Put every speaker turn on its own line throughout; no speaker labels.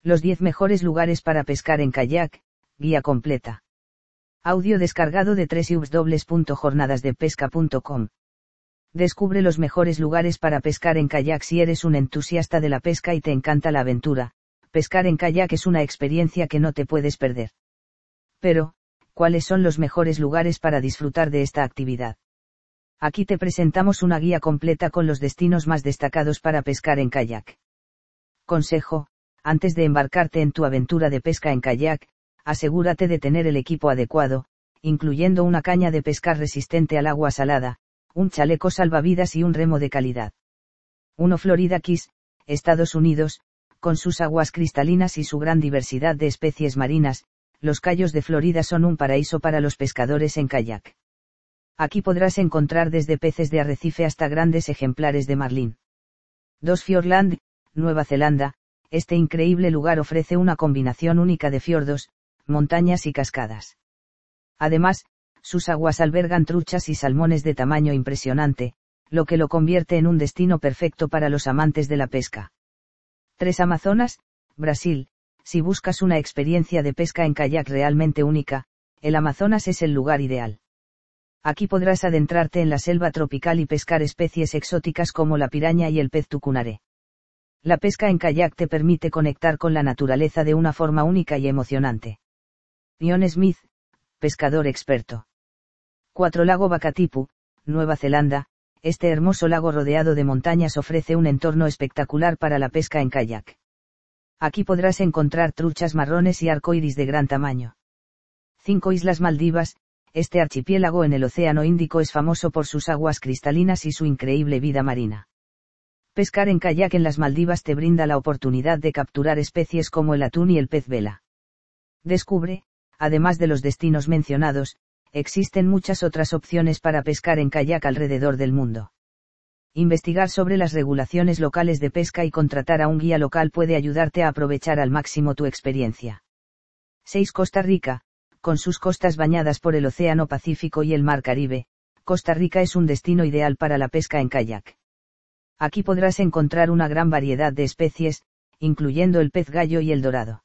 Los 10 mejores lugares para pescar en kayak, guía completa. Audio descargado de www.jornadasdepesca.com. Descubre los mejores lugares para pescar en kayak si eres un entusiasta de la pesca y te encanta la aventura. Pescar en kayak es una experiencia que no te puedes perder. Pero, ¿cuáles son los mejores lugares para disfrutar de esta actividad? Aquí te presentamos una guía completa con los destinos más destacados para pescar en kayak. Consejo: antes de embarcarte en tu aventura de pesca en kayak, asegúrate de tener el equipo adecuado, incluyendo una caña de pescar resistente al agua salada, un chaleco salvavidas y un remo de calidad. 1. Florida Keys, Estados Unidos. Con sus aguas cristalinas y su gran diversidad de especies marinas, los cayos de Florida son un paraíso para los pescadores en kayak. Aquí podrás encontrar desde peces de arrecife hasta grandes ejemplares de marlín. 2. Fiordland, Nueva Zelanda. Este increíble lugar ofrece una combinación única de fiordos, montañas y cascadas. Además, sus aguas albergan truchas y salmones de tamaño impresionante, lo que lo convierte en un destino perfecto para los amantes de la pesca. 3. Amazonas, Brasil. Si buscas una experiencia de pesca en kayak realmente única, el Amazonas es el lugar ideal. Aquí podrás adentrarte en la selva tropical y pescar especies exóticas como la piraña y el pez tucunaré. La pesca en kayak te permite conectar con la naturaleza de una forma única y emocionante. Ian Smith, pescador experto. 4. Lago Bakatipu, Nueva Zelanda. Este hermoso lago rodeado de montañas ofrece un entorno espectacular para la pesca en kayak. Aquí podrás encontrar truchas marrones y arcoíris de gran tamaño. 5. Islas Maldivas. Este archipiélago en el Océano Índico es famoso por sus aguas cristalinas y su increíble vida marina. Pescar en kayak en las Maldivas te brinda la oportunidad de capturar especies como el atún y el pez vela. Descubre, además de los destinos mencionados, existen muchas otras opciones para pescar en kayak alrededor del mundo. Investigar sobre las regulaciones locales de pesca y contratar a un guía local puede ayudarte a aprovechar al máximo tu experiencia. 6. Costa Rica. Con sus costas bañadas por el Océano Pacífico y el Mar Caribe, Costa Rica es un destino ideal para la pesca en kayak. Aquí podrás encontrar una gran variedad de especies, incluyendo el pez gallo y el dorado.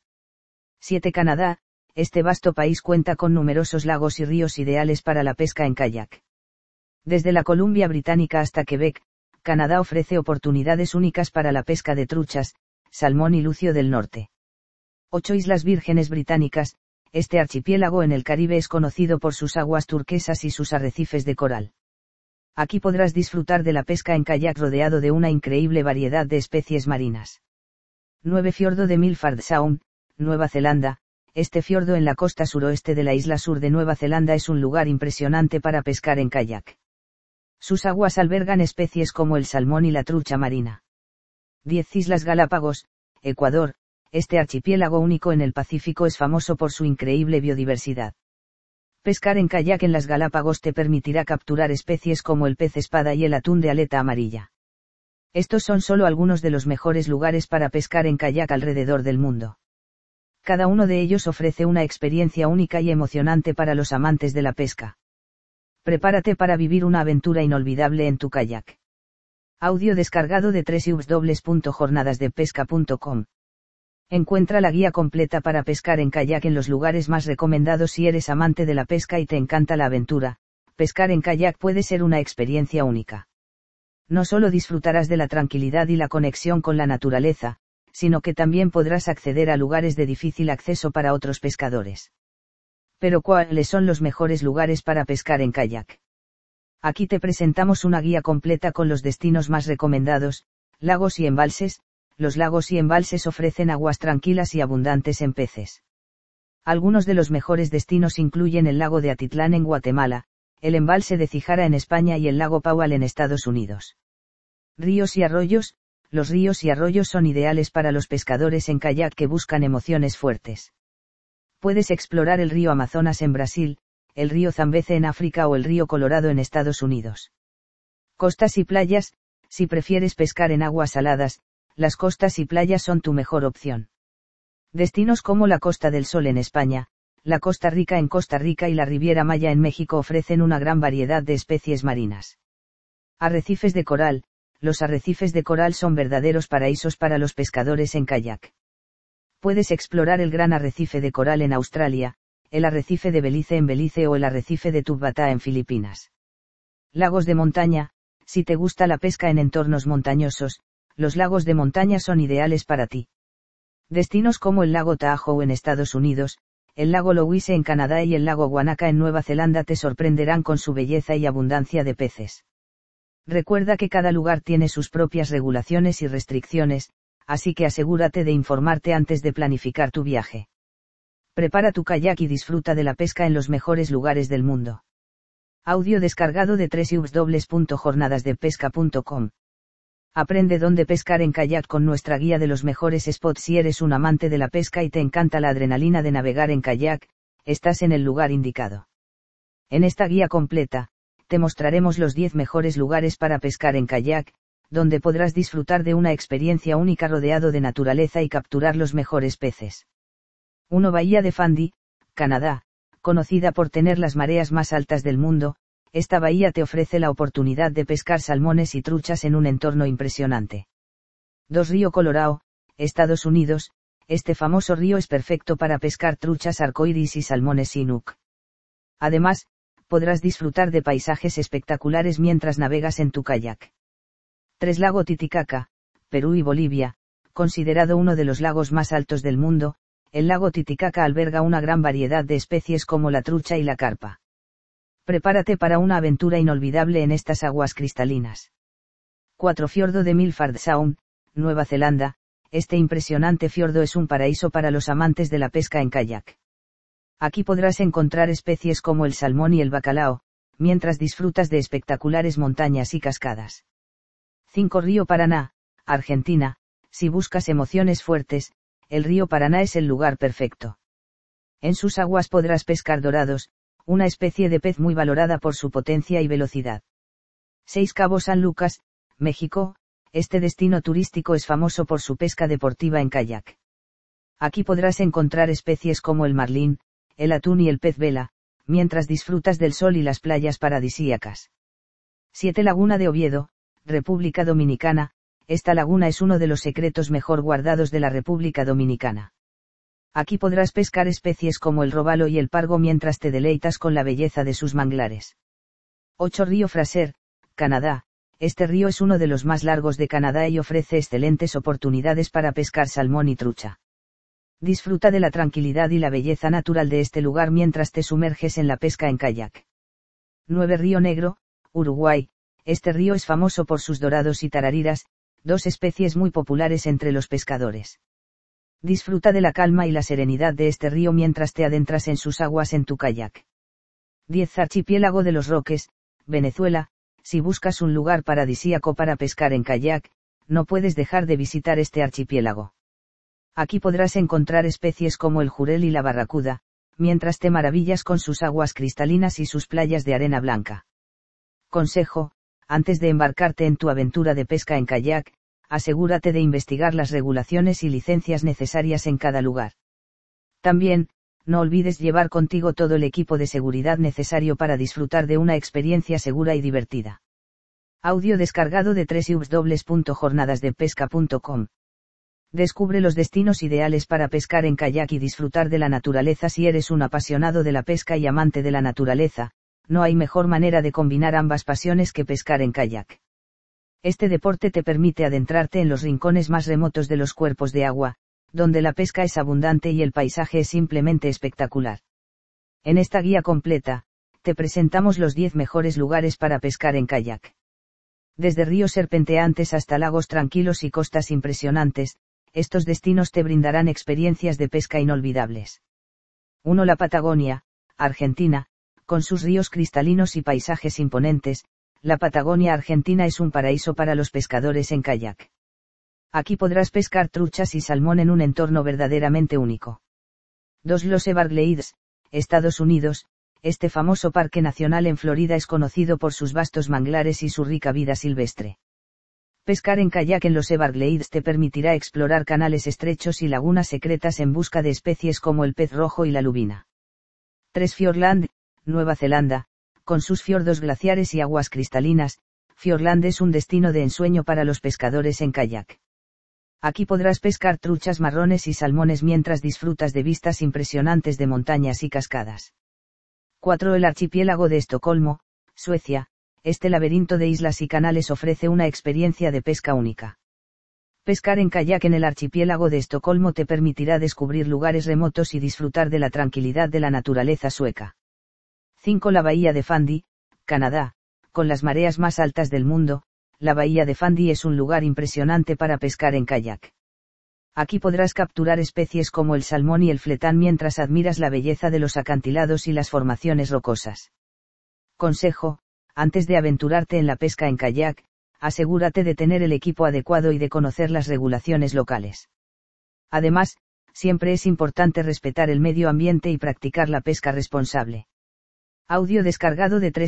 7. Canadá. Este vasto país cuenta con numerosos lagos y ríos ideales para la pesca en kayak. Desde la Columbia Británica hasta Quebec, Canadá ofrece oportunidades únicas para la pesca de truchas, salmón y lucio del norte. 8. Islas Vírgenes Británicas. Este archipiélago en el Caribe es conocido por sus aguas turquesas y sus arrecifes de coral. Aquí podrás disfrutar de la pesca en kayak rodeado de una increíble variedad de especies marinas. 9. Fiordo de Milford Sound, Nueva Zelanda. Este fiordo en la costa suroeste de la isla sur de Nueva Zelanda es un lugar impresionante para pescar en kayak. Sus aguas albergan especies como el salmón y la trucha marina. 10. Islas Galápagos, Ecuador. Este archipiélago único en el Pacífico es famoso por su increíble biodiversidad. Pescar en kayak en las Galápagos te permitirá capturar especies como el pez espada y el atún de aleta amarilla. Estos son solo algunos de los mejores lugares para pescar en kayak alrededor del mundo. Cada uno de ellos ofrece una experiencia única y emocionante para los amantes de la pesca. Prepárate para vivir una aventura inolvidable en tu kayak. Audio descargado de www.jornadasdepesca.com. Encuentra la guía completa para pescar en kayak en los lugares más recomendados si eres amante de la pesca y te encanta la aventura. Pescar en kayak puede ser una experiencia única. No solo disfrutarás de la tranquilidad y la conexión con la naturaleza, sino que también podrás acceder a lugares de difícil acceso para otros pescadores. Pero ¿cuáles son los mejores lugares para pescar en kayak? Aquí te presentamos una guía completa con los destinos más recomendados. Lagos y embalses. Los lagos y embalses ofrecen aguas tranquilas y abundantes en peces. Algunos de los mejores destinos incluyen el lago de Atitlán en Guatemala, el embalse de Cijara en España y el lago Powell en Estados Unidos. Ríos y arroyos. Los ríos y arroyos son ideales para los pescadores en kayak que buscan emociones fuertes. Puedes explorar el río Amazonas en Brasil, el río Zambeze en África o el río Colorado en Estados Unidos. Costas y playas. Si prefieres pescar en aguas saladas, las costas y playas son tu mejor opción. Destinos como la Costa del Sol en España, la Costa Rica en Costa Rica y la Riviera Maya en México ofrecen una gran variedad de especies marinas. Arrecifes de coral. Los arrecifes de coral son verdaderos paraísos para los pescadores en kayak. Puedes explorar el gran arrecife de coral en Australia, el arrecife de Belice en Belice o el arrecife de Tubata en Filipinas. Lagos de montaña. Si te gusta la pesca en entornos montañosos, los lagos de montaña son ideales para ti. Destinos como el lago Tahoe en Estados Unidos, el lago Louise en Canadá y el lago Wanaka en Nueva Zelanda te sorprenderán con su belleza y abundancia de peces. Recuerda que cada lugar tiene sus propias regulaciones y restricciones, así que asegúrate de informarte antes de planificar tu viaje. Prepara tu kayak y disfruta de la pesca en los mejores lugares del mundo. Audio descargado de www.jornadasdepesca.com. Aprende dónde pescar en kayak con nuestra guía de los mejores spots. Si eres un amante de la pesca y te encanta la adrenalina de navegar en kayak, estás en el lugar indicado. En esta guía completa, te mostraremos los 10 mejores lugares para pescar en kayak, donde podrás disfrutar de una experiencia única rodeado de naturaleza y capturar los mejores peces. 1. Bahía de Fundy, Canadá, conocida por tener las mareas más altas del mundo. Esta bahía te ofrece la oportunidad de pescar salmones y truchas en un entorno impresionante. 2. Río Colorado, Estados Unidos. Este famoso río es perfecto para pescar truchas arcoíris y salmones Chinook. Además, podrás disfrutar de paisajes espectaculares mientras navegas en tu kayak. 3. Lago Titicaca, Perú y Bolivia. Considerado uno de los lagos más altos del mundo, el lago Titicaca alberga una gran variedad de especies como la trucha y la carpa. Prepárate para una aventura inolvidable en estas aguas cristalinas. 4. Fiordo de Milford Sound, Nueva Zelanda. Este impresionante fiordo es un paraíso para los amantes de la pesca en kayak. Aquí podrás encontrar especies como el salmón y el bacalao, mientras disfrutas de espectaculares montañas y cascadas. 5. Río Paraná, Argentina. Si buscas emociones fuertes, el río Paraná es el lugar perfecto. En sus aguas podrás pescar dorados, una especie de pez muy valorada por su potencia y velocidad. 6. Cabo San Lucas, México. Este destino turístico es famoso por su pesca deportiva en kayak. Aquí podrás encontrar especies como el marlín, el atún y el pez vela, mientras disfrutas del sol y las playas paradisíacas. 7. Laguna de Oviedo, República Dominicana. Esta laguna es uno de los secretos mejor guardados de la República Dominicana. Aquí podrás pescar especies como el robalo y el pargo mientras te deleitas con la belleza de sus manglares. 8. Río Fraser, Canadá. Este río es uno de los más largos de Canadá y ofrece excelentes oportunidades para pescar salmón y trucha. Disfruta de la tranquilidad y la belleza natural de este lugar mientras te sumerges en la pesca en kayak. 9. Río Negro, Uruguay. Este río es famoso por sus dorados y tarariras, dos especies muy populares entre los pescadores. Disfruta de la calma y la serenidad de este río mientras te adentras en sus aguas en tu kayak. 10. Archipiélago de los Roques, Venezuela. Si buscas un lugar paradisíaco para pescar en kayak, no puedes dejar de visitar este archipiélago. Aquí podrás encontrar especies como el jurel y la barracuda, mientras te maravillas con sus aguas cristalinas y sus playas de arena blanca. Consejo: antes de embarcarte en tu aventura de pesca en kayak, asegúrate de investigar las regulaciones y licencias necesarias en cada lugar. También, no olvides llevar contigo todo el equipo de seguridad necesario para disfrutar de una experiencia segura y divertida. Audio descargado de www.jornadasdepesca.com. Descubre los destinos ideales para pescar en kayak y disfrutar de la naturaleza. Si eres un apasionado de la pesca y amante de la naturaleza, no hay mejor manera de combinar ambas pasiones que pescar en kayak. Este deporte te permite adentrarte en los rincones más remotos de los cuerpos de agua, donde la pesca es abundante y el paisaje es simplemente espectacular. En esta guía completa, te presentamos los 10 mejores lugares para pescar en kayak. Desde ríos serpenteantes hasta lagos tranquilos y costas impresionantes, estos destinos te brindarán experiencias de pesca inolvidables. 1. La Patagonia, Argentina. Con sus ríos cristalinos y paisajes imponentes, la Patagonia Argentina es un paraíso para los pescadores en kayak. Aquí podrás pescar truchas y salmón en un entorno verdaderamente único. 2. Los Everglades, Estados Unidos. Este famoso parque nacional en Florida es conocido por sus vastos manglares y su rica vida silvestre. Pescar en kayak en los Everglades te permitirá explorar canales estrechos y lagunas secretas en busca de especies como el pez rojo y la lubina. 3. Fiordland, Nueva Zelanda. Con sus fiordos glaciares y aguas cristalinas, Fiordland es un destino de ensueño para los pescadores en kayak. Aquí podrás pescar truchas marrones y salmones mientras disfrutas de vistas impresionantes de montañas y cascadas. 4. El archipiélago de Estocolmo, Suecia. Este laberinto de islas y canales ofrece una experiencia de pesca única. Pescar en kayak en el archipiélago de Estocolmo te permitirá descubrir lugares remotos y disfrutar de la tranquilidad de la naturaleza sueca. 5. La bahía de Fundy, Canadá. Con las mareas más altas del mundo, la bahía de Fundy es un lugar impresionante para pescar en kayak. Aquí podrás capturar especies como el salmón y el fletán mientras admiras la belleza de los acantilados y las formaciones rocosas. Consejo: antes de aventurarte en la pesca en kayak, asegúrate de tener el equipo adecuado y de conocer las regulaciones locales. Además, siempre es importante respetar el medio ambiente y practicar la pesca responsable. Audio descargado de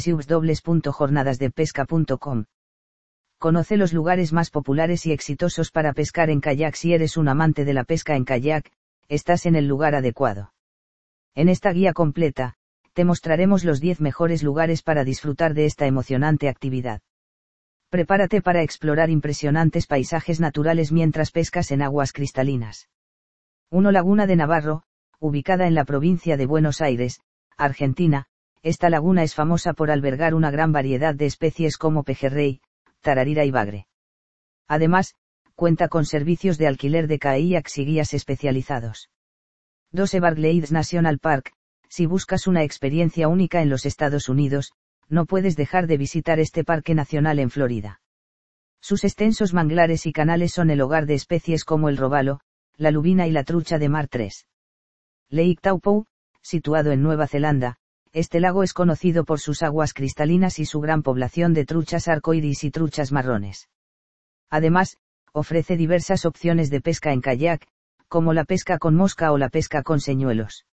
www.jornadasdepesca.com. Conoce los lugares más populares y exitosos para pescar en kayak. Si eres un amante de la pesca en kayak, estás en el lugar adecuado. En esta guía completa, te mostraremos los 10 mejores lugares para disfrutar de esta emocionante actividad. Prepárate para explorar impresionantes paisajes naturales mientras pescas en aguas cristalinas. 1. Laguna de Navarro, ubicada en la provincia de Buenos Aires, Argentina. Esta laguna es famosa por albergar una gran variedad de especies como pejerrey, tararira y bagre. Además, cuenta con servicios de alquiler de kayaks y guías especializados. 2. Everglades National Park. Si buscas una experiencia única en los Estados Unidos, no puedes dejar de visitar este parque nacional en Florida. Sus extensos manglares y canales son el hogar de especies como el robalo, la lubina y la trucha de mar 3. Lake Taupo, situado en Nueva Zelanda. Este lago es conocido por sus aguas cristalinas y su gran población de truchas arcoíris y truchas marrones. Además, ofrece diversas opciones de pesca en kayak, como la pesca con mosca o la pesca con señuelos.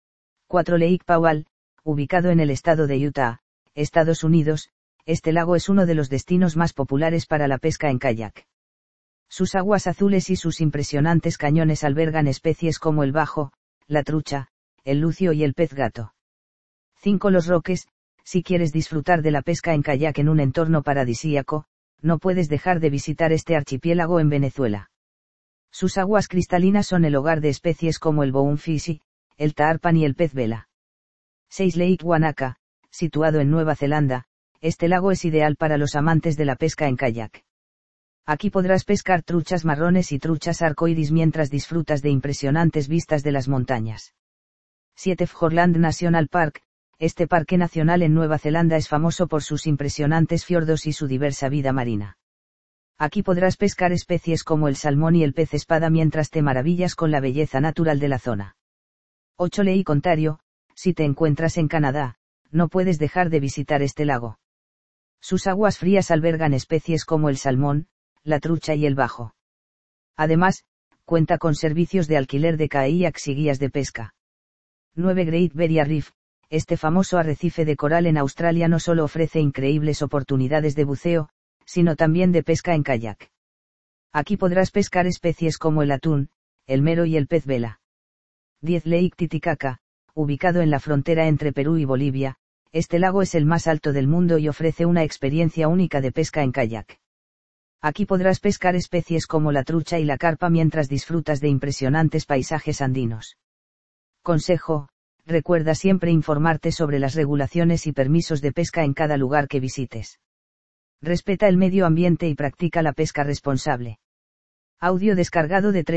4. Lake Powell, ubicado en el estado de Utah, Estados Unidos. Este lago es uno de los destinos más populares para la pesca en kayak. Sus aguas azules y sus impresionantes cañones albergan especies como el bajo, la trucha, el lucio y el pez gato. 5. Los Roques. Si quieres disfrutar de la pesca en kayak en un entorno paradisíaco, no puedes dejar de visitar este archipiélago en Venezuela. Sus aguas cristalinas son el hogar de especies como el bonefish, el tarpan y el pez vela. 6. Lake Wanaka, situado en Nueva Zelanda. Este lago es ideal para los amantes de la pesca en kayak. Aquí podrás pescar truchas marrones y truchas arcoíris mientras disfrutas de impresionantes vistas de las montañas. 7. Fjordland National Park. Este parque nacional en Nueva Zelanda es famoso por sus impresionantes fiordos y su diversa vida marina. Aquí podrás pescar especies como el salmón y el pez espada mientras te maravillas con la belleza natural de la zona. 8. Lake Ontario. Si te encuentras en Canadá, no puedes dejar de visitar este lago. Sus aguas frías albergan especies como el salmón, la trucha y el bajo. Además, cuenta con servicios de alquiler de kayaks y guías de pesca. 9. Great Barrier Reef. Este famoso arrecife de coral en Australia no solo ofrece increíbles oportunidades de buceo, sino también de pesca en kayak. Aquí podrás pescar especies como el atún, el mero y el pez vela. 10. Lake Titicaca, ubicado en la frontera entre Perú y Bolivia. Este lago es el más alto del mundo y ofrece una experiencia única de pesca en kayak. Aquí podrás pescar especies como la trucha y la carpa mientras disfrutas de impresionantes paisajes andinos. Consejo: recuerda siempre informarte sobre las regulaciones y permisos de pesca en cada lugar que visites. Respeta el medio ambiente y practica la pesca responsable. Audio descargado de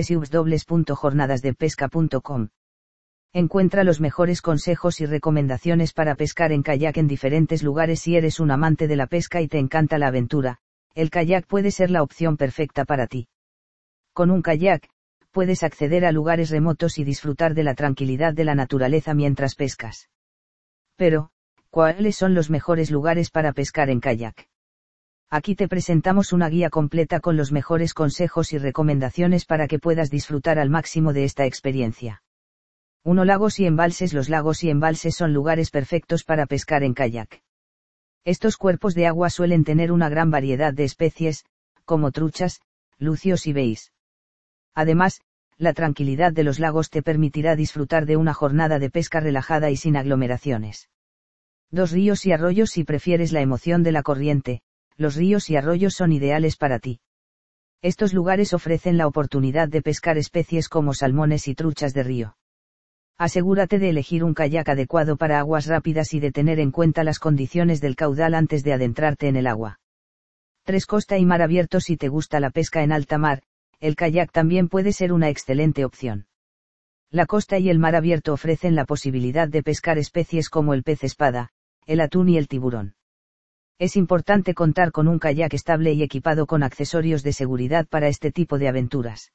www.jornadasdepesca.com. Encuentra los mejores consejos y recomendaciones para pescar en kayak en diferentes lugares. Si eres un amante de la pesca y te encanta la aventura, el kayak puede ser la opción perfecta para ti. Con un kayak, puedes acceder a lugares remotos y disfrutar de la tranquilidad de la naturaleza mientras pescas. Pero, ¿cuáles son los mejores lugares para pescar en kayak? Aquí te presentamos una guía completa con los mejores consejos y recomendaciones para que puedas disfrutar al máximo de esta experiencia. 1. Lagos y embalses. Los lagos y embalses son lugares perfectos para pescar en kayak. Estos cuerpos de agua suelen tener una gran variedad de especies, como truchas, lucios y beis. Además, la tranquilidad de los lagos te permitirá disfrutar de una jornada de pesca relajada y sin aglomeraciones. 2. Ríos y arroyos. Si prefieres la emoción de la corriente, los ríos y arroyos son ideales para ti. Estos lugares ofrecen la oportunidad de pescar especies como salmones y truchas de río. Asegúrate de elegir un kayak adecuado para aguas rápidas y de tener en cuenta las condiciones del caudal antes de adentrarte en el agua. 3. Costa y mar abierto. Si te gusta la pesca en alta mar, el kayak también puede ser una excelente opción. La costa y el mar abierto ofrecen la posibilidad de pescar especies como el pez espada, el atún y el tiburón. Es importante contar con un kayak estable y equipado con accesorios de seguridad para este tipo de aventuras.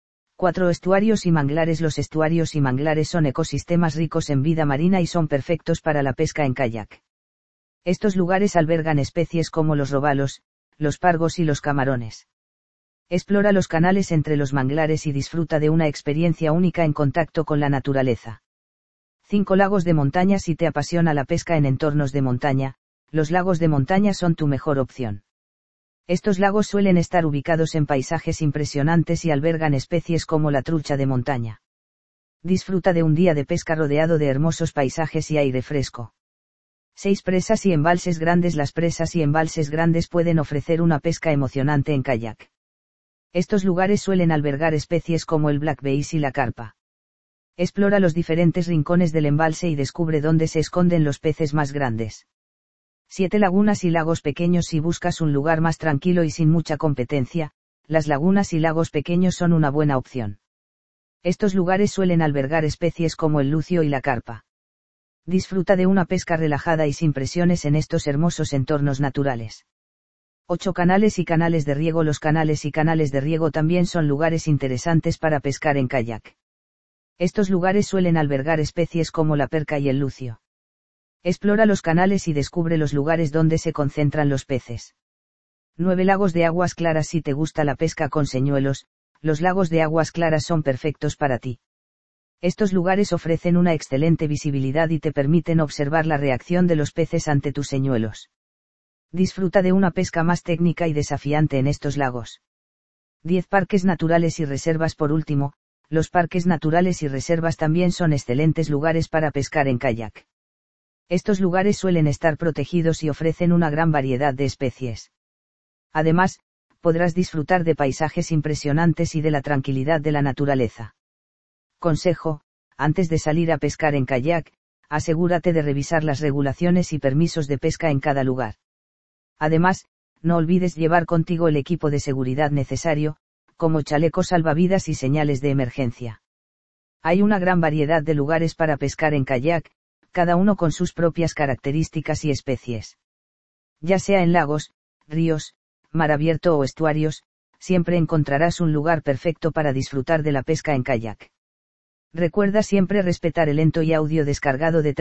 4. Estuarios y manglares. Los estuarios y manglares son ecosistemas ricos en vida marina y son perfectos para la pesca en kayak. Estos lugares albergan especies como los robalos, los pargos y los camarones. Explora los canales entre los manglares y disfruta de una experiencia única en contacto con la naturaleza. 5. Lagos de montaña. Si te apasiona la pesca en entornos de montaña, los lagos de montaña son tu mejor opción. Estos lagos suelen estar ubicados en paisajes impresionantes y albergan especies como la trucha de montaña. Disfruta de un día de pesca rodeado de hermosos paisajes y aire fresco. 6. Presas y embalses grandes. Las presas y embalses grandes pueden ofrecer una pesca emocionante en kayak. Estos lugares suelen albergar especies como el black bass y la carpa. Explora los diferentes rincones del embalse y descubre dónde se esconden los peces más grandes. 7. Lagunas y lagos pequeños. Si buscas un lugar más tranquilo y sin mucha competencia, las lagunas y lagos pequeños son una buena opción. Estos lugares suelen albergar especies como el lucio y la carpa. Disfruta de una pesca relajada y sin presiones en estos hermosos entornos naturales. 8. Canales y canales de riego. Los canales y canales de riego también son lugares interesantes para pescar en kayak. Estos lugares suelen albergar especies como la perca y el lucio. Explora los canales y descubre los lugares donde se concentran los peces. 9. Lagos de aguas claras. Si te gusta la pesca con señuelos, los lagos de aguas claras son perfectos para ti. Estos lugares ofrecen una excelente visibilidad y te permiten observar la reacción de los peces ante tus señuelos. Disfruta de una pesca más técnica y desafiante en estos lagos. 10. Parques naturales y reservas. Por último, los parques naturales y reservas también son excelentes lugares para pescar en kayak. Estos lugares suelen estar protegidos y ofrecen una gran variedad de especies. Además, podrás disfrutar de paisajes impresionantes y de la tranquilidad de la naturaleza. Consejo: antes de salir a pescar en kayak, asegúrate de revisar las regulaciones y permisos de pesca en cada lugar. Además, no olvides llevar contigo el equipo de seguridad necesario, como chalecos salvavidas y señales de emergencia. Hay una gran variedad de lugares para pescar en kayak, cada uno con sus propias características y especies. Ya sea en lagos, ríos, mar abierto o estuarios, siempre encontrarás un lugar perfecto para disfrutar de la pesca en kayak. Recuerda siempre respetar el lento y audio descargado de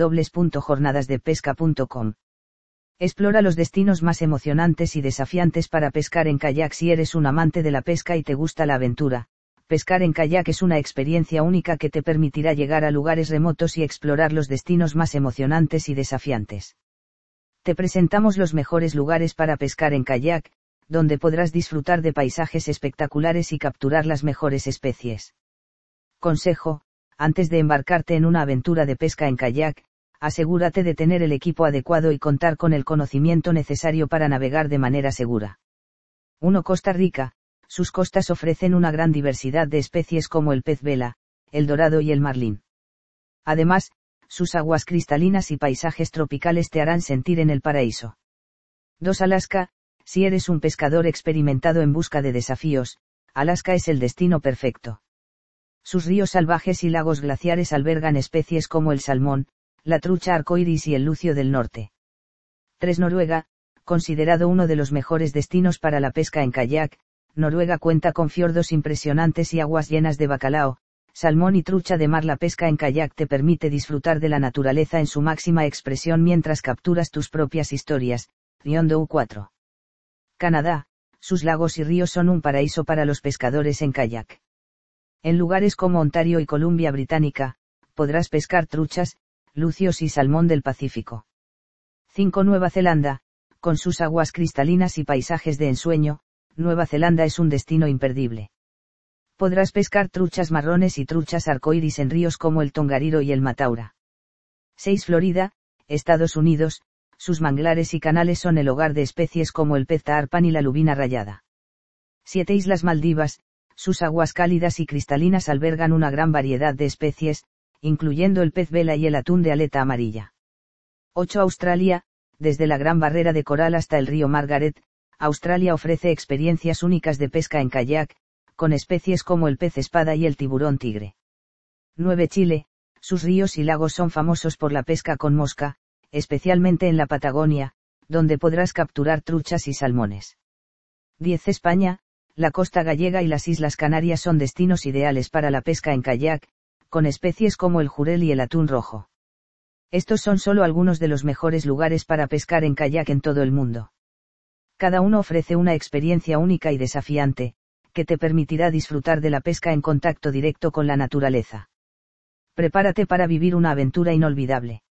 www.jornadasdepesca.com. Explora los destinos más emocionantes y desafiantes para pescar en kayak. Si eres un amante de la pesca y te gusta la aventura, pescar en kayak es una experiencia única que te permitirá llegar a lugares remotos y explorar los destinos más emocionantes y desafiantes. Te presentamos los mejores lugares para pescar en kayak, donde podrás disfrutar de paisajes espectaculares y capturar las mejores especies. Consejo: antes de embarcarte en una aventura de pesca en kayak, asegúrate de tener el equipo adecuado y contar con el conocimiento necesario para navegar de manera segura. 1. Costa Rica. Sus costas ofrecen una gran diversidad de especies como el pez vela, el dorado y el marlín. Además, sus aguas cristalinas y paisajes tropicales te harán sentir en el paraíso. 2. Alaska. Si eres un pescador experimentado en busca de desafíos, Alaska es el destino perfecto. Sus ríos salvajes y lagos glaciares albergan especies como el salmón, la trucha arcoíris y el lucio del norte. 3. Noruega. Considerado uno de los mejores destinos para la pesca en kayak, Noruega cuenta con fiordos impresionantes y aguas llenas de bacalao, salmón y trucha de mar. La pesca en kayak te permite disfrutar de la naturaleza en su máxima expresión mientras capturas tus propias historias. Ryondou 4. Canadá. Sus lagos y ríos son un paraíso para los pescadores en kayak. En lugares como Ontario y Columbia Británica, podrás pescar truchas, lucios y salmón del Pacífico. 5. Nueva Zelanda. Con sus aguas cristalinas y paisajes de ensueño, Nueva Zelanda es un destino imperdible. Podrás pescar truchas marrones y truchas arcoíris en ríos como el Tongariro y el Mataura. 6. Florida, Estados Unidos. Sus manglares y canales son el hogar de especies como el pez tarpán y la lubina rayada. 7 Islas Maldivas, sus aguas cálidas y cristalinas albergan una gran variedad de especies, incluyendo el pez vela y el atún de aleta amarilla. 8 Australia, desde la Gran Barrera de Coral hasta el río Margaret, Australia ofrece experiencias únicas de pesca en kayak, con especies como el pez espada y el tiburón tigre. 9 Chile, sus ríos y lagos son famosos por la pesca con mosca, especialmente en la Patagonia, donde podrás capturar truchas y salmones. 10 España, la costa gallega y las Islas Canarias son destinos ideales para la pesca en kayak, con especies como el jurel y el atún rojo. Estos son solo algunos de los mejores lugares para pescar en kayak en todo el mundo. Cada uno ofrece una experiencia única y desafiante, que te permitirá disfrutar de la pesca en contacto directo con la naturaleza. Prepárate para vivir una aventura inolvidable.